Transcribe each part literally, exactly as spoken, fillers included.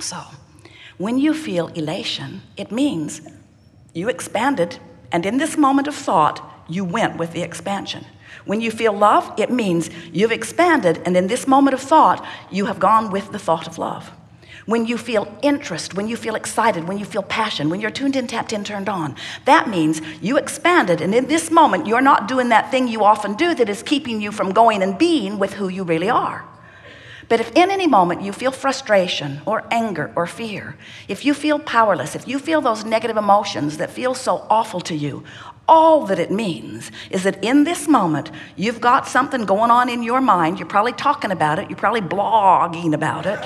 So, when you feel elation, it means you expanded, and in this moment of thought, you went with the expansion. When you feel love, it means you've expanded, and in this moment of thought, you have gone with the thought of love. When you feel interest, when you feel excited, when you feel passion, when you're tuned in, tapped in, turned on, that means you expanded, and in this moment, you're not doing that thing you often do that is keeping you from going and being with who you really are. But if in any moment you feel frustration or anger or fear, if you feel powerless, if you feel those negative emotions that feel so awful to you, all that it means is that in this moment, you've got something going on in your mind. You're probably talking about it. You're probably blogging about it.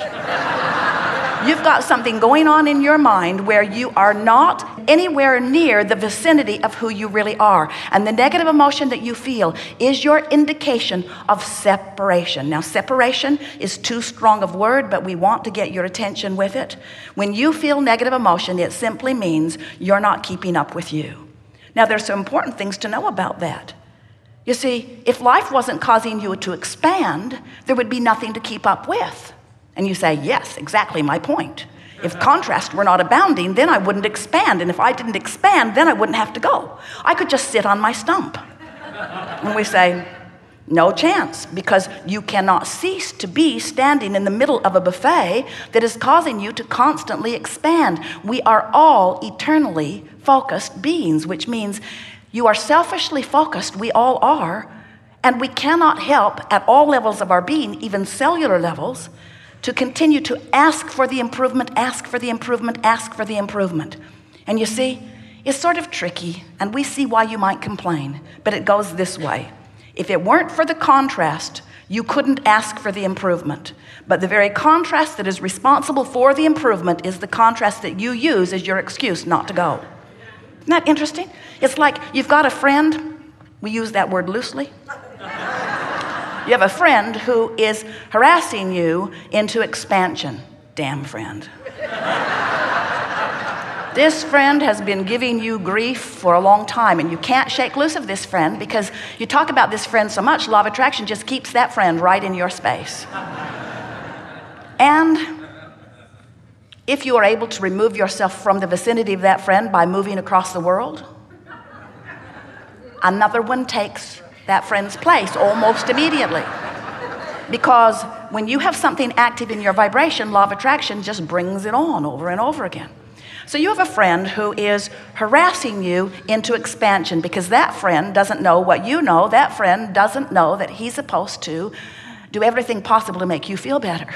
You've got something going on in your mind where you are not anywhere near the vicinity of who you really are. And the negative emotion that you feel is your indication of separation. Now, separation is too strong of word, but we want to get your attention with it. When you feel negative emotion, it simply means you're not keeping up with you. Now, there's some important things to know about that. You see, if life wasn't causing you to expand, there would be nothing to keep up with. And you say, yes, exactly my point. If contrast were not abounding, then I wouldn't expand. And if I didn't expand, then I wouldn't have to go. I could just sit on my stump. And we say, no chance, because you cannot cease to be standing in the middle of a buffet that is causing you to constantly expand. We are all eternally focused beings, which means you are selfishly focused. We all are. And we cannot help at all levels of our being, even cellular levels, to continue to ask for the improvement, ask for the improvement, ask for the improvement. And you see, it's sort of tricky, and we see why you might complain, but it goes this way. If it weren't for the contrast, you couldn't ask for the improvement. But the very contrast that is responsible for the improvement is the contrast that you use as your excuse not to go. Isn't that interesting? It's like you've got a friend, we use that word loosely. You have a friend who is harassing you into expansion. Damn friend. This friend has been giving you grief for a long time, and you can't shake loose of this friend because you talk about this friend so much, law of attraction just keeps that friend right in your space. And if you are able to remove yourself from the vicinity of that friend by moving across the world, another one takes that friend's place almost immediately. Because when you have something active in your vibration, law of attraction just brings it on over and over again. So you have a friend who is harassing you into expansion because that friend doesn't know what you know. That friend doesn't know that he's supposed to do everything possible to make you feel better.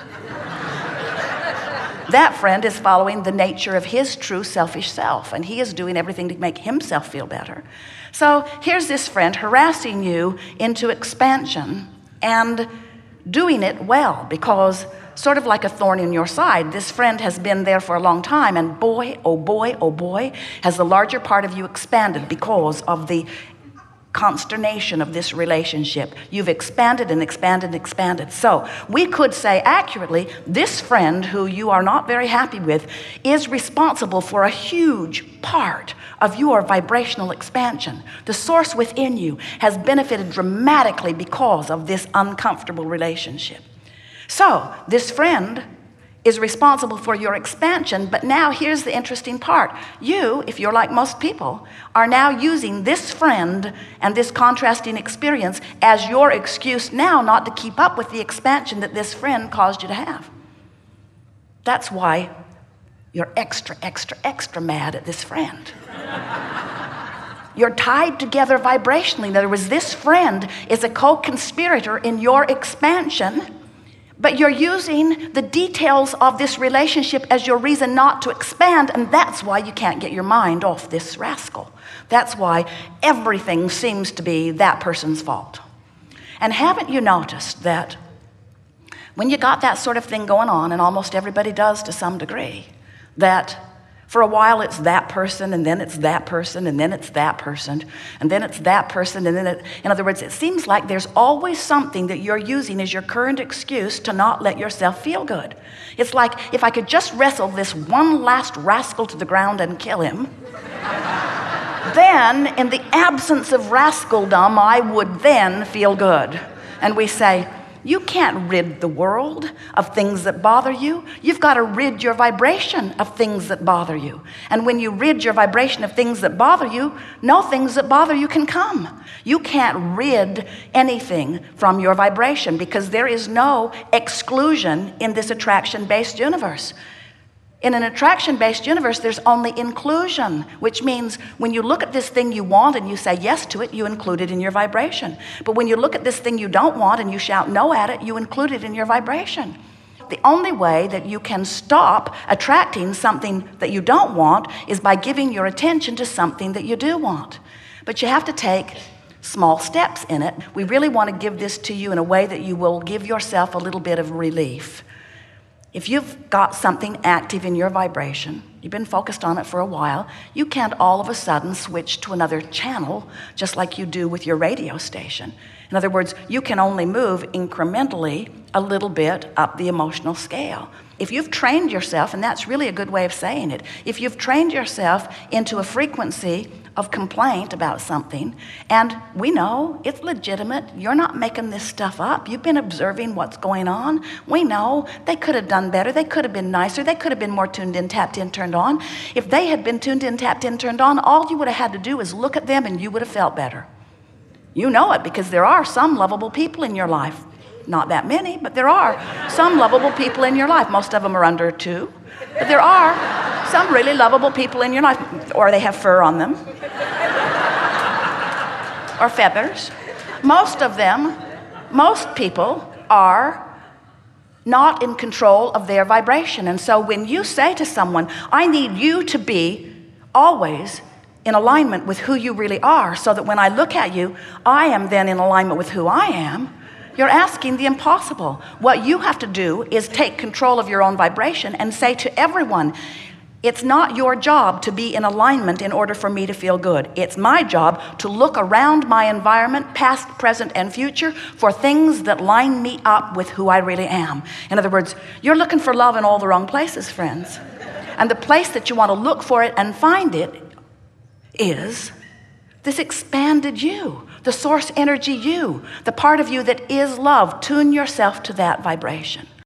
That friend is following the nature of his true selfish self, and he is doing everything to make himself feel better. So here's this friend harassing you into expansion and doing it well because sort of like a thorn in your side, this friend has been there for a long time, and boy, oh boy, oh boy, has the larger part of you expanded because of the consternation of this relationship. You've expanded and expanded and expanded. So we could say accurately, this friend who you are not very happy with is responsible for a huge part of your vibrational expansion. The source within you has benefited dramatically because of this uncomfortable relationship. So this friend is responsible for your expansion, but now here's the interesting part. You, if you're like most people, are now using this friend and this contrasting experience as your excuse now not to keep up with the expansion that this friend caused you to have. That's why you're extra, extra, extra mad at this friend. You're tied together vibrationally. In other words, this friend is a co-conspirator in your expansion, but you're using the details of this relationship as your reason not to expand, and that's why you can't get your mind off this rascal. That's why everything seems to be that person's fault. And haven't you noticed that when you got that sort of thing going on, and almost everybody does to some degree, that for a while it's that person, and then it's that person, and then it's that person, and then it's that person, and then it, in other words, it seems like there's always something that you're using as your current excuse to not let yourself feel good. It's like, if I could just wrestle this one last rascal to the ground and kill him, then in the absence of rascaldom, I would then feel good. And we say, You can't rid the world of things that bother you. You've got to rid your vibration of things that bother you. And when you rid your vibration of things that bother you, no things that bother you can come. You can't rid anything from your vibration because there is no exclusion in this attraction-based universe. In an attraction-based universe, there's only inclusion, which means when you look at this thing you want and you say yes to it, you include it in your vibration. But when you look at this thing you don't want and you shout no at it, you include it in your vibration. The only way that you can stop attracting something that you don't want is by giving your attention to something that you do want. But you have to take small steps in it. We really want to give this to you in a way that you will give yourself a little bit of relief. If you've got something active in your vibration, you've been focused on it for a while, you can't all of a sudden switch to another channel just like you do with your radio station. In other words, you can only move incrementally a little bit up the emotional scale. If you've trained yourself, and that's really a good way of saying it, if you've trained yourself into a frequency of complaint about something, and we know it's legitimate, you're not making this stuff up, you've been observing what's going on, we know they could have done better, they could have been nicer, they could have been more tuned in, tapped in, turned on. If they had been tuned in, tapped in, turned on, all you would have had to do is look at them and you would have felt better. You know it because there are some lovable people in your life. Not that many, but there are some lovable people in your life. Most of them are under two, but there are some really lovable people in your life, or they have fur on them, or feathers. Most of them, most people are not in control of their vibration. And so when you say to someone, I need you to be always in alignment with who you really are, so that when I look at you, I am then in alignment with who I am, you're asking the impossible. What you have to do is take control of your own vibration and say to everyone, it's not your job to be in alignment in order for me to feel good. It's my job to look around my environment, past, present, and future, for things that line me up with who I really am. In other words, you're looking for love in all the wrong places, friends. And the place that you want to look for it and find it is this expanded you, the source energy you, the part of you that is love. Tune yourself to that vibration.